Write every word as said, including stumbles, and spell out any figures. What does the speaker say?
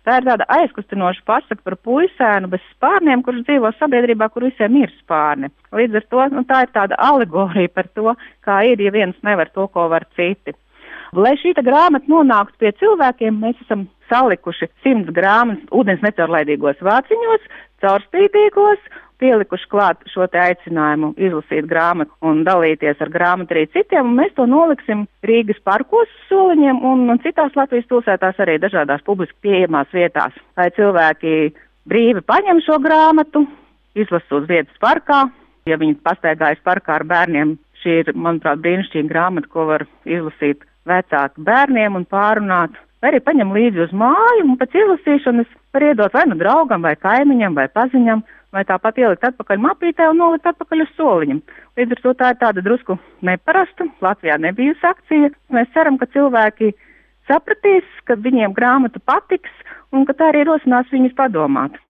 Tā ir tāda aizkustinoša pasaka par puisēnu bez spārniem, kurš dzīvo sabiedrībā, kur visiem ir spārni. Līdz ar to, nu, tā ir tāda alegorija par to, kā ir, ja viens nevar to, ko var citi. Lai šīta grāmata nonāktu pie cilvēkiem, mēs esam salikuši simts grāmatas ūdens necaurlaidīgos vāciņos, caurspīdīgos, pielikuši klāt šo te aicinājumu izlasīt grāmatu un dalīties ar grāmatu arī citiem, un mēs to noliksim Rīgas parkos soliņiem un, un citās Latvijas pilsētās arī dažādās publiski pieejamās vietās, lai cilvēki brīvi paņem šo grāmatu, izlasa uz vietas parkā. Ja viņi pastaigājas parkā ar bērniem, šī ir, manuprāt, brīnišķīga grāmata, ko var izlasīt vecāki bērniem un pārunāt. Vai arī paņem līdzi uz māju un pēc izlasīšanas var iedot vai nu draugam, vai kaimiņam, vai paziņam, vai tāpat ielikt atpakaļ mapītē un nolikt atpakaļ uz soliņam. Līdz ar to tā ir tāda drusku neparasta, Latvijā nebijusi akcija. Mēs ceram, ka cilvēki sapratīs, ka viņiem grāmata patiks un ka tā arī rosinās viņus padomāt.